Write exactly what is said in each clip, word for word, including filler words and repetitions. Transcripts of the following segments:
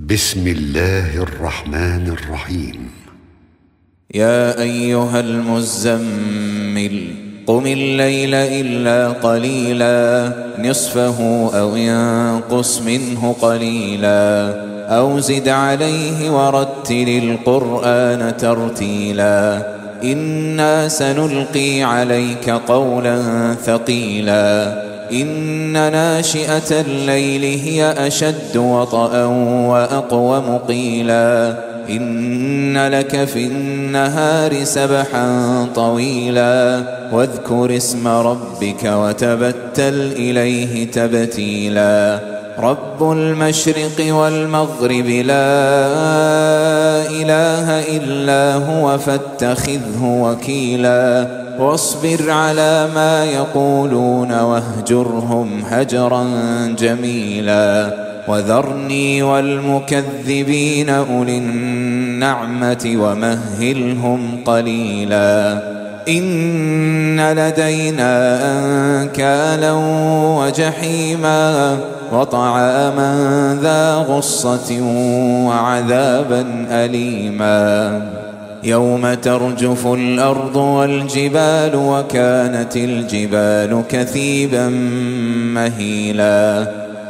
بسم الله الرحمن الرحيم. يا أيها المزمل قم الليل إلا قليلا نصفه أو ينقص منه قليلا أو زد عليه ورتل القرآن ترتيلا إنا سنلقي عليك قولا ثقيلا إن ناشئة الليل هي أشد وطئا وأقوم قيلا إن لك في النهار سبحا طويلا واذكر اسم ربك وتبتل إليه تبتيلا رب المشرق والمغرب لا إله إلا هو فاتخذه وكيلا واصبر على ما يقولون واهجرهم هجرا جميلا وذرني والمكذبين أولي النعمة ومهلهم قليلا إن لدينا أنكالا وجحيما وطعاما ذا غصة وعذابا أليما يوم ترجف الأرض والجبال وكانت الجبال كثيبا مهيلا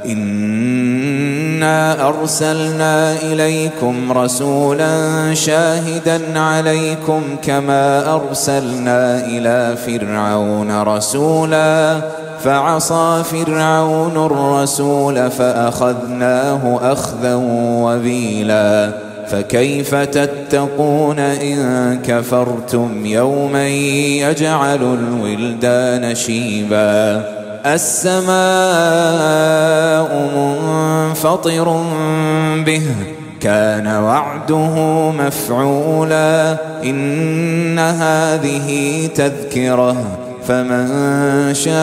إنا أرسلنا إليكم رسولا شاهدا عليكم كما أرسلنا إلى فرعون رسولا فعصى فرعون الرسول فأخذناه أخذا وبيلا فكيف تتقون إن كفرتم يوما يجعل الولدان شيبا السماء منفطر به كان وعده مفعولا إن هذه تذكرة فمن شاء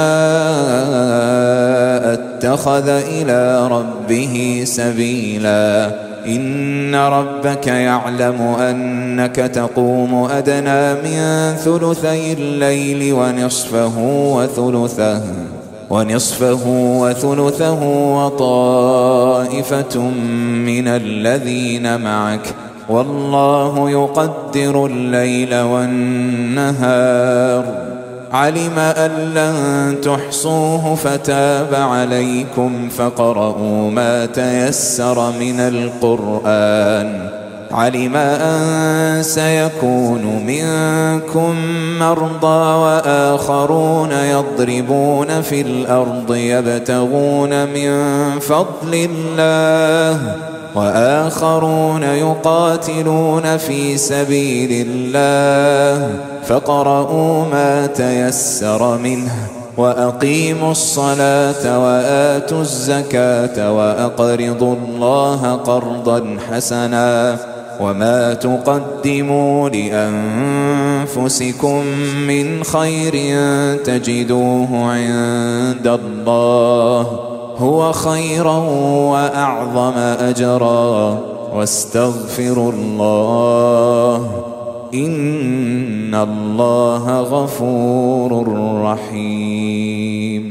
اتخذ إلى ربه سبيلا إن ربك يعلم أنك تقوم أدنى من ثلثي الليل ونصفه وثلثه ونصفه وثلثه وطائفة من الذين معك والله يقدر الليل والنهار علم أن لن تحصوه فتاب عليكم فاقرؤوا ما تيسر من القرآن علم أن سيكون منكم مرضى وآخرون يضربون في الأرض يبتغون من فضل الله وآخرون يقاتلون في سبيل الله فاقرؤوا ما تيسر منه وأقيموا الصلاة وآتوا الزكاة وأقرضوا الله قرضا حسنا وما تقدموا لأنفسكم من خير تجدوه عند الله هو خيرا وأعظم أجرا واستغفروا الله إن الله غفور رحيم.